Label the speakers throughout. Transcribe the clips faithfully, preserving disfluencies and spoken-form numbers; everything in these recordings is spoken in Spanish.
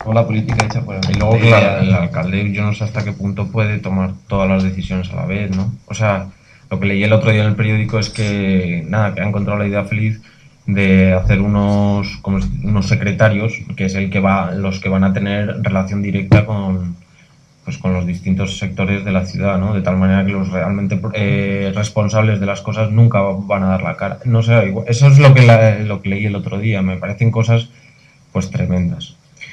Speaker 1: luego la política hecha por el...
Speaker 2: Y luego, claro, el alcalde, yo no sé hasta qué punto puede tomar todas las decisiones a la vez, ¿no? O sea, lo que leí el otro día en el periódico es que, nada, que ha encontrado la idea feliz de hacer unos, como unos secretarios, que es el que va, los que van a tener relación directa con, pues, con los distintos sectores de la ciudad, ¿no? De tal manera que los realmente eh, responsables de las cosas nunca van a dar la cara. No sé, igual, eso es lo que, la, lo que leí el otro día. Me parecen cosas, pues, tremendas.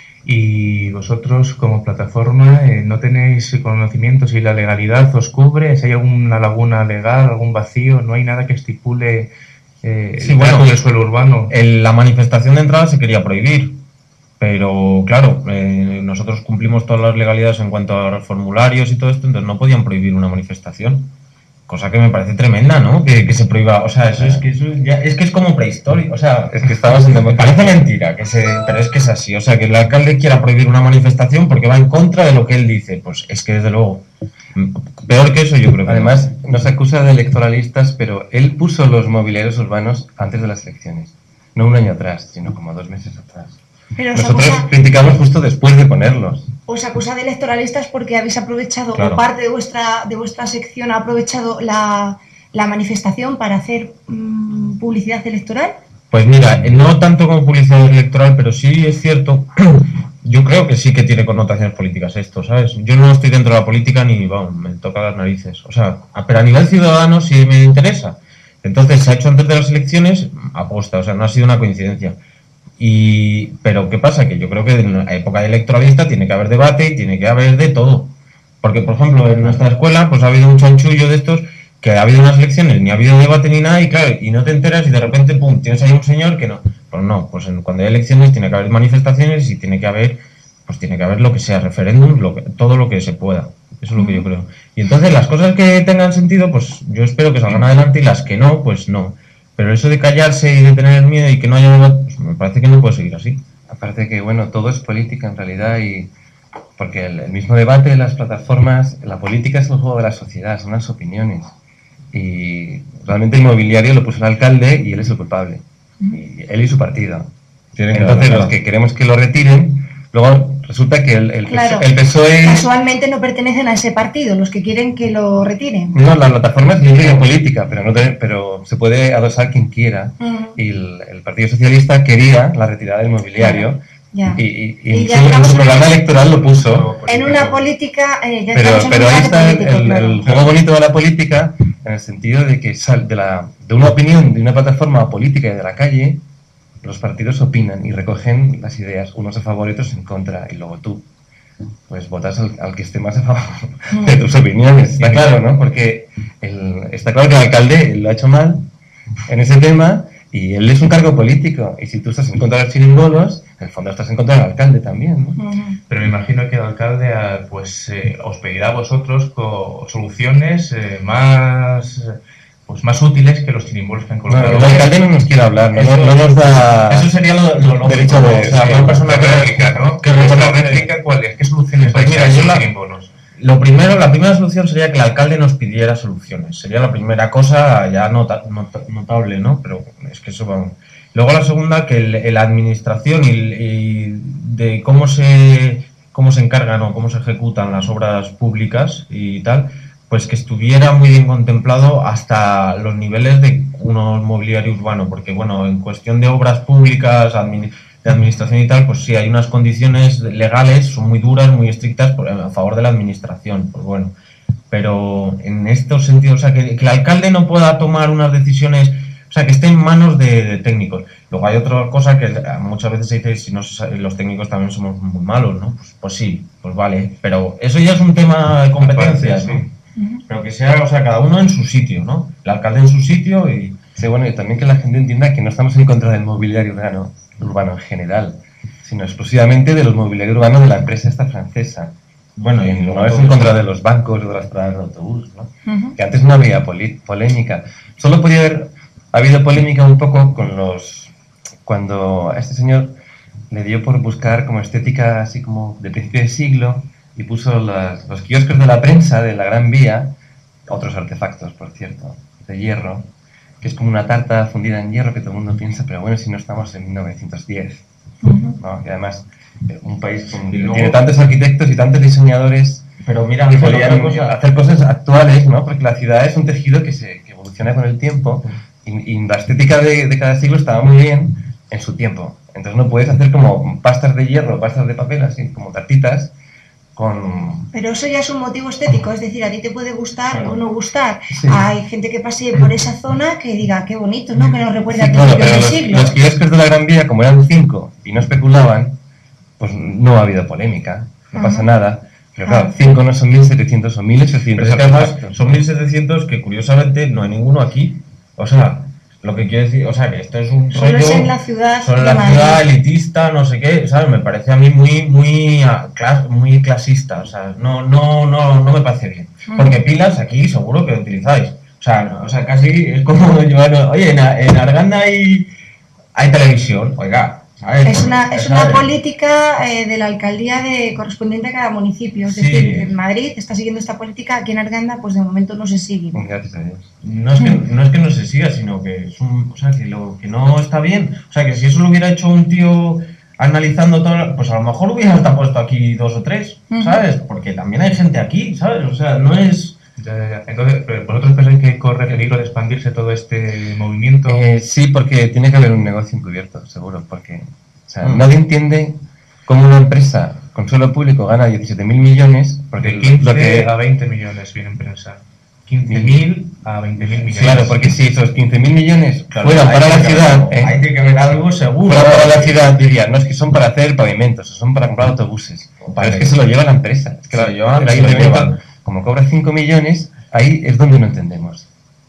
Speaker 3: Y vosotros, como plataforma, eh, ¿no tenéis conocimiento si la legalidad os cubre? ¿Si hay alguna laguna legal, algún vacío? ¿No hay nada que estipule eh,
Speaker 2: sí,
Speaker 3: el
Speaker 2: bueno,
Speaker 3: trato del suelo urbano?
Speaker 2: El, la manifestación de entrada se quería prohibir, pero claro, eh, nosotros cumplimos todas las legalidades en cuanto a los formularios y todo esto, entonces no podían prohibir una manifestación. Cosa que me parece tremenda, ¿no? Que, que se prohíba, o sea, eso es que eso ya, es que es como prehistórico, o sea, es que estamos en me parece mentira, que se, pero es que es así, o sea, que el alcalde quiera prohibir una manifestación porque va en contra de lo que él dice, pues es que desde luego, peor que eso yo creo que
Speaker 1: además no. Nos acusa de electoralistas, pero él puso los mobiliarios urbanos antes de las elecciones, no un año atrás, sino como dos meses atrás.
Speaker 4: Pero
Speaker 1: nosotros
Speaker 4: acusa,
Speaker 1: criticamos justo después de ponerlos.
Speaker 4: Os acusa de electoralistas porque habéis aprovechado,
Speaker 2: claro.
Speaker 4: o parte de vuestra, de vuestra sección ha aprovechado la, la manifestación para hacer mmm, publicidad electoral.
Speaker 2: Pues mira, no tanto como publicidad electoral, pero sí es cierto, yo creo que sí que tiene connotaciones políticas esto, ¿sabes? Yo no estoy dentro de la política ni, vamos, me toca las narices. O sea, pero a nivel ciudadano sí me interesa. Entonces se ha hecho antes de las elecciones, aposta, o sea, no ha sido una coincidencia. Y, pero ¿qué pasa? Que yo creo que en la época electoralista tiene que haber debate y tiene que haber de todo. Porque, por ejemplo, en nuestra escuela pues ha habido un chanchullo de estos que ha habido unas elecciones, ni ha habido debate ni nada, y claro, y no te enteras y de repente, pum, tienes ahí un señor que no. Pues no, pues en, cuando hay elecciones tiene que haber manifestaciones y tiene que haber, pues tiene que haber lo que sea, referéndum, lo que, todo lo que se pueda. Eso es lo que yo creo. Y entonces las cosas que tengan sentido, pues yo espero que salgan adelante, y las que no, pues no. Pero eso de callarse y de tener miedo y que no haya debate, pues me parece que no puede seguir así.
Speaker 1: Aparte que, bueno, todo es política en realidad, y porque el, el mismo debate de las plataformas, la política es el juego de la sociedad, son las opiniones. Y realmente el mobiliario lo puso el alcalde y él es el culpable. Y él y su partido.
Speaker 2: Tienen
Speaker 1: Entonces
Speaker 2: que
Speaker 1: los que queremos que lo retiren, luego resulta que el, el,
Speaker 4: claro,
Speaker 1: el P S O E...
Speaker 4: Casualmente no pertenecen a ese partido, los que quieren que lo retiren.
Speaker 1: No, la plataforma es libre de política, pero, no te, pero se puede adosar quien quiera. Uh-huh. Y el, el Partido Socialista quería la retirada del mobiliario.
Speaker 4: Ya.
Speaker 1: Y, y, y,
Speaker 4: y
Speaker 1: en, su, en su programa electoral lo puso.
Speaker 4: En una política... Eh, ya
Speaker 1: pero pero ahí está el,
Speaker 4: político,
Speaker 1: el,
Speaker 4: claro.
Speaker 1: el juego bonito de la política, en el sentido de que sal, de, la, de una opinión de una plataforma política y de la calle, los partidos opinan y recogen las ideas, unos a favor y otros en contra, y luego tú pues votas al, al que esté más a favor de tus opiniones. Está claro, ¿no? Porque el, está claro que el alcalde lo ha hecho mal en ese tema, y él es un cargo político, y si tú estás en contra de los chiringolos, en el fondo estás en contra del alcalde también, ¿no?
Speaker 3: Uh-huh. Pero me imagino que el alcalde pues eh, os pedirá a vosotros co soluciones eh, más... pues más útiles que los chirimbolos que han colocado.
Speaker 1: No, el alcalde no nos quiere hablar, no, eso, no nos da...
Speaker 3: Eso sería lo, lo lógico,
Speaker 1: derecho de...
Speaker 3: O sea, una persona que réplica, ¿no? ¿Qué réplica cuál es? ¿Qué soluciones
Speaker 2: pues
Speaker 3: hay
Speaker 2: mira,
Speaker 3: a
Speaker 2: yo
Speaker 3: los
Speaker 2: la,
Speaker 3: chirimbolos?
Speaker 2: Lo primero, la primera solución sería que el alcalde nos pidiera soluciones. Sería la primera cosa ya nota, nota, notable, ¿no? Pero es que eso vamos... Luego la segunda, que el, el administración y, y de cómo se, cómo se encargan o cómo se ejecutan las obras públicas y tal, pues que estuviera muy bien contemplado hasta los niveles de unos mobiliario urbano, porque bueno, en cuestión de obras públicas, admin, de administración y tal, pues sí, hay unas condiciones legales, son muy duras, muy estrictas por, a favor de la administración, pues bueno, pero en estos sentidos, o sea, que, que el alcalde no pueda tomar unas decisiones, o sea, que esté en manos de, de técnicos. Luego hay otra cosa que muchas veces se dice, si no los técnicos también somos muy malos, ¿no? Pues, pues sí, pues vale, pero eso ya es un tema de competencias, ¿no? Uh-huh. Pero que sea, o sea, cada uno en su sitio, ¿no? El alcalde en su sitio y...
Speaker 1: Sí, bueno, y también que la gente entienda que no estamos en contra del mobiliario urbano, urbano en general, sino exclusivamente de los mobiliarios urbanos de la empresa esta francesa. Bueno, y no es en contra de los bancos o de las paradas de autobús, ¿no? Uh-huh. Que antes no había polémica. Solo podía haber habido polémica un poco con los... cuando a este señor le dio por buscar como estética así como de principio de siglo, y puso las, los kioscos de la prensa de la Gran Vía, otros artefactos, por cierto, de hierro, que es como una tarta fundida en hierro que todo el mundo piensa, pero bueno, si no estamos en mil novecientos diez, uh-huh. ¿no? Y además un país con,
Speaker 2: Y luego-
Speaker 1: tiene tantos arquitectos y tantos diseñadores
Speaker 2: Pero mira,
Speaker 1: que
Speaker 2: Ángel,
Speaker 1: podrían
Speaker 2: otra cosa-
Speaker 1: hacer cosas actuales, ¿no? Porque la ciudad es un tejido que, se, que evoluciona con el tiempo y, y la estética de, de cada siglo estaba muy bien en su tiempo. Entonces no puedes hacer como pastas de hierro, pastas de papel, así como tartitas, con...
Speaker 4: Pero eso ya es un motivo estético, es decir, a ti te puede gustar o no gustar.
Speaker 1: Sí.
Speaker 4: Hay gente que pase por esa zona que diga, qué bonito, ¿no? Que nos recuerda
Speaker 1: Sí,
Speaker 4: al
Speaker 1: claro,
Speaker 4: principio
Speaker 1: pero
Speaker 4: del
Speaker 1: los,
Speaker 4: siglo.
Speaker 1: los kioscos de la Gran Vía, como eran cinco y no especulaban, pues no ha habido polémica, no
Speaker 4: Ajá.
Speaker 1: pasa nada. Pero
Speaker 4: Claro.
Speaker 1: claro, cinco no son mil setecientos, son mil ochocientos.
Speaker 2: Pero es que además son mil setecientos que curiosamente no hay ninguno aquí. O sea, lo que quiero decir, o sea, que esto es un
Speaker 4: Solo
Speaker 2: rollo...
Speaker 4: es en la ciudad
Speaker 2: Solo en
Speaker 4: de
Speaker 2: la
Speaker 4: Madrid.
Speaker 2: ciudad elitista, no sé qué, ¿sabes? Me parece a mí muy, muy, ah, clas- muy clasista, o sea, no, no, no, no me parece bien.
Speaker 4: Ujú.
Speaker 2: Porque pilas aquí seguro que utilizáis. O sea, no, o sea casi es como llevar, oye, en, A- en Arganda hay, hay televisión, oiga, ¿sabes?
Speaker 4: Es una, es una
Speaker 2: ¿Sabes?
Speaker 4: política eh, de la alcaldía de, correspondiente a cada municipio. Es
Speaker 2: Sí.
Speaker 4: decir, en Madrid está siguiendo esta política, aquí en Arganda, pues de momento no se sigue.
Speaker 1: Gracias a Dios.
Speaker 2: No es, que, no es que no se siga, sino que es un, o sea, que lo que no está bien. O sea, que si eso lo hubiera hecho un tío analizando todo, pues a lo mejor hubiera hasta puesto aquí dos o tres, ¿sabes? Porque también hay gente aquí, ¿sabes? O sea, no es...
Speaker 3: Ya, ya, ya. Entonces, pero ¿vosotros pensáis que corre peligro de expandirse todo este movimiento?
Speaker 1: Eh, sí, porque tiene que haber un negocio encubierto, seguro, porque o sea,
Speaker 2: Mm.
Speaker 1: nadie entiende cómo una empresa con suelo público gana diecisiete mil millones, porque
Speaker 3: De quince
Speaker 1: lo que...
Speaker 3: a veinte millones vienen pensar. quince mil a veinte mil millones.
Speaker 1: Claro, porque si esos quince mil millones
Speaker 2: Claro,
Speaker 1: fueran
Speaker 2: ahí
Speaker 1: para la
Speaker 2: tiene que haber
Speaker 1: ciudad,
Speaker 2: algo,
Speaker 1: ¿eh?
Speaker 2: ahí tiene que haber algo seguro.
Speaker 1: fuera para la ciudad, diría, no es que son para hacer pavimentos, o son para comprar autobuses. Pero es que se lo lleva la empresa. Es que
Speaker 2: Se
Speaker 1: la-
Speaker 2: lo llevan,
Speaker 1: el
Speaker 2: se lo
Speaker 1: ayuntamiento,
Speaker 2: llevan.
Speaker 1: como cobra cinco millones, ahí es donde no entendemos.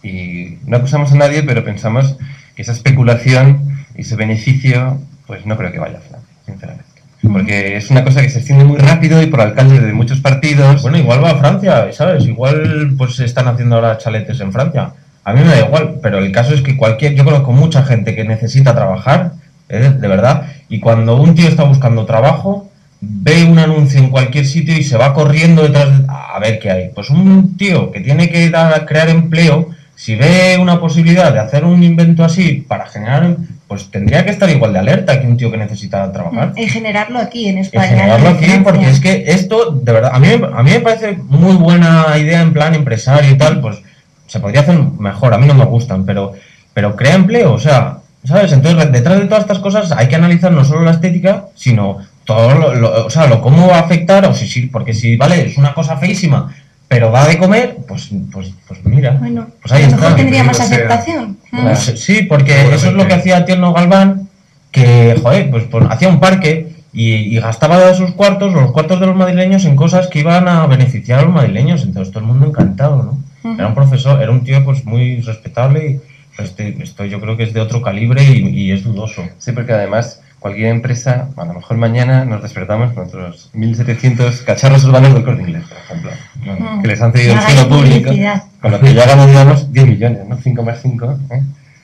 Speaker 1: Y no acusamos a nadie, pero pensamos que esa especulación y ese beneficio, pues no creo que vaya a Francia, sinceramente. Porque es una cosa que se extiende muy rápido y por alcaldes de muchos partidos.
Speaker 2: Bueno, igual va a Francia, ¿sabes? Igual pues se están haciendo ahora chaletes en Francia. A mí me da igual, pero el caso es que cualquier, yo conozco mucha gente que necesita trabajar, ¿eh? De verdad, y cuando un tío está buscando trabajo, ve un anuncio en cualquier sitio y se va corriendo detrás de, a ver qué hay. Pues un tío que tiene que dar, crear empleo, si ve una posibilidad de hacer un invento así para generar, pues tendría que estar igual de alerta que un tío que necesita trabajar.
Speaker 4: En generarlo aquí, en
Speaker 2: En
Speaker 4: España.
Speaker 2: generarlo
Speaker 4: no en
Speaker 2: aquí,
Speaker 4: Francia.
Speaker 2: porque es que esto, de verdad, a mí, a mí me parece muy buena idea en plan empresario y tal, pues se podría hacer mejor, a mí no me gustan, pero, pero crea empleo, o sea, ¿sabes? Entonces, detrás de todas estas cosas hay que analizar no solo la estética, sino todo lo, lo- o sea, lo cómo va a afectar, o si sí, porque si, vale, es una cosa feísima, pero da de comer, pues, pues, pues mira,
Speaker 4: Bueno,
Speaker 2: pues ahí
Speaker 4: a lo
Speaker 2: está.
Speaker 4: mejor tendría más
Speaker 3: o sea,
Speaker 4: aceptación.
Speaker 1: claro.
Speaker 2: Pues, sí, porque
Speaker 3: Seguramente.
Speaker 2: eso es lo que hacía Tierno Galván, que, joder, pues, pues hacía un parque y, y gastaba sus cuartos, los cuartos de los madrileños, en cosas que iban a beneficiar a los madrileños. Entonces todo el mundo encantado, ¿no?
Speaker 4: Ujú.
Speaker 2: Era un profesor, era un tío pues muy respetable y pues, este, esto yo creo que es de otro calibre y, y es dudoso.
Speaker 1: Sí, porque además cualquier empresa, a lo mejor mañana nos despertamos con otros mil setecientos cacharros urbanos del Corte Inglés, por ejemplo,
Speaker 4: Mm.
Speaker 1: que les han cedido el
Speaker 4: Hagáis
Speaker 1: suelo público,
Speaker 4: publicidad.
Speaker 1: con lo que ya ganan, digamos, diez millones, ¿no? cinco más cinco, ¿eh?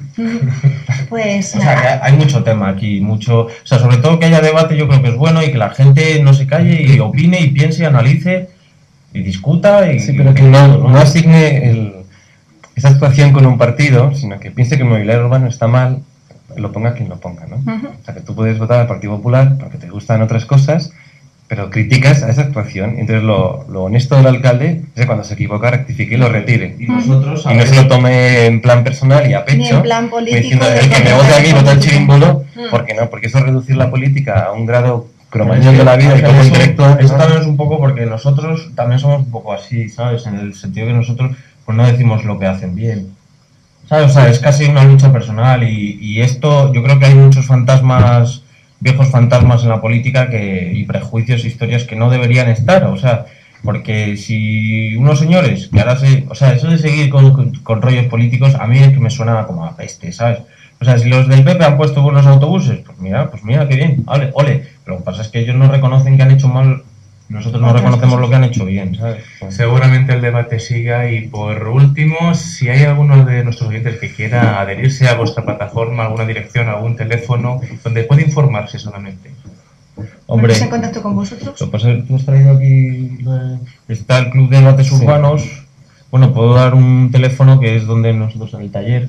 Speaker 4: Pues
Speaker 2: O sea, que
Speaker 4: nada.
Speaker 2: hay mucho tema aquí, mucho, o sea, sobre todo que haya debate yo creo que es bueno y que la gente no se calle y opine y piense y analice y discuta y...
Speaker 1: Sí, pero que no, no asigne el, esa actuación con un partido, sino que piense que el mobiliario urbano está mal, lo ponga quien lo ponga, ¿no?
Speaker 4: Ujú.
Speaker 1: O sea, que tú puedes votar al Partido Popular porque te gustan otras cosas, pero criticas a esa actuación. Y entonces lo, lo honesto del alcalde es que cuando se equivoca rectifique y lo retire.
Speaker 2: Y nosotros...
Speaker 1: Y no se lo tome en plan personal y a pecho,
Speaker 4: Ni en plan político
Speaker 1: diciendo
Speaker 4: de
Speaker 1: el que me
Speaker 4: controlar
Speaker 1: vote a mí,
Speaker 4: la
Speaker 1: vota el
Speaker 4: política".
Speaker 1: chirimbolo,
Speaker 4: Mm.
Speaker 1: ¿por qué no? Porque eso es reducir la política a un grado
Speaker 2: Pero
Speaker 1: cromañón de la vida y
Speaker 2: eso-
Speaker 1: poco
Speaker 2: eso-
Speaker 1: intelectual.
Speaker 2: Eso
Speaker 1: ¿no?
Speaker 2: también es un poco porque nosotros también somos un poco así, ¿sabes? En el sentido que nosotros pues no decimos lo que hacen bien. ¿Sabes? O sea, es casi una lucha personal y, y esto, yo creo que hay muchos fantasmas, viejos fantasmas en la política que, y prejuicios, historias que no deberían estar, o sea, porque si unos señores que ahora se, o sea, eso de seguir con, con, con rollos políticos a mí es que me suena como a peste, ¿sabes? O sea, si los del P P han puesto buenos autobuses, pues mira, pues mira, qué bien, ole, ole. Lo que pasa es que ellos no reconocen que han hecho mal, nosotros no
Speaker 4: Otras
Speaker 2: reconocemos
Speaker 4: cosas.
Speaker 2: lo que han hecho bien, ¿sabes?
Speaker 3: Seguramente el debate siga y por último, si hay alguno de nuestros oyentes que quiera adherirse a vuestra plataforma, alguna dirección, algún teléfono, donde puede informarse solamente.
Speaker 2: Hombre,
Speaker 4: ¿Ponerse en contacto con vosotros?
Speaker 2: lo que pasa es que tú has traído aquí, lo- está el Club de Debates
Speaker 1: Sí.
Speaker 2: Urbanos, bueno, puedo dar un teléfono que es donde nosotros en el taller,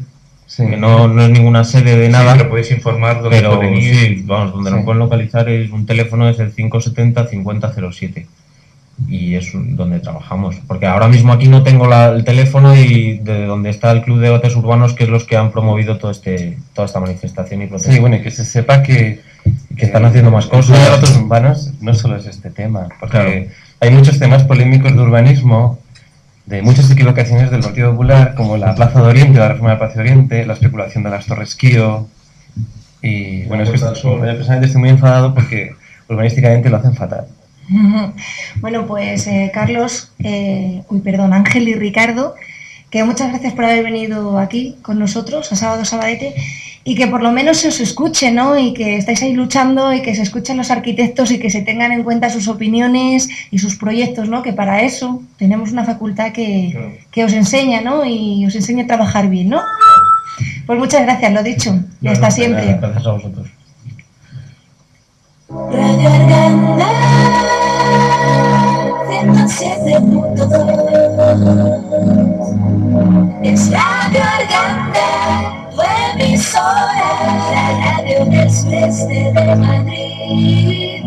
Speaker 1: Sí.
Speaker 2: que no, no es ninguna sede de nada.
Speaker 3: Sí, pero podéis informar dónde
Speaker 2: Pero
Speaker 3: pueden ir.
Speaker 2: sí, vamos, donde
Speaker 1: Sí.
Speaker 2: nos pueden localizar es un teléfono, es el cinco setenta cincuenta cero siete y es un- donde trabajamos. Porque ahora mismo aquí no tengo la- el teléfono y de donde está el Club de Debates Urbanos, que es los que han promovido todo este, toda esta manifestación y protesta.
Speaker 1: Sí, bueno, y que se sepa que,
Speaker 2: Que están haciendo más
Speaker 1: el Club
Speaker 2: cosas.
Speaker 1: de Debates Urbanos no solo es este tema, porque
Speaker 2: Claro.
Speaker 1: hay muchos temas polémicos de urbanismo, de muchas equivocaciones del Partido Popular, como la Plaza de Oriente, la reforma del Plaza de Oriente, la especulación de las Torres Kío. Y bueno, es que
Speaker 5: Puerta del
Speaker 1: estoy-
Speaker 5: Sol.
Speaker 1: yo personalmente estoy muy enfadado porque urbanísticamente lo hacen fatal.
Speaker 4: Bueno, pues eh, Carlos, eh, uy, perdón, Ángel y Ricardo, que muchas gracias por haber venido aquí con nosotros a Sábado Sabadete y que por lo menos se os escuche, ¿no? Y que estáis ahí luchando y que se escuchen los arquitectos y que se tengan en cuenta sus opiniones y sus proyectos, ¿no? Que para eso tenemos una facultad que,
Speaker 5: Claro.
Speaker 4: que os enseña, ¿no? Y os enseña a trabajar bien, ¿no? Pues muchas gracias, lo dicho. Y
Speaker 2: No,
Speaker 4: hasta
Speaker 2: no,
Speaker 4: siempre.
Speaker 2: nada, gracias a vosotros.
Speaker 6: Radio Arganda ciento siete punto dos es Radio Arganda, tu emisora, la radio del sureste de Madrid.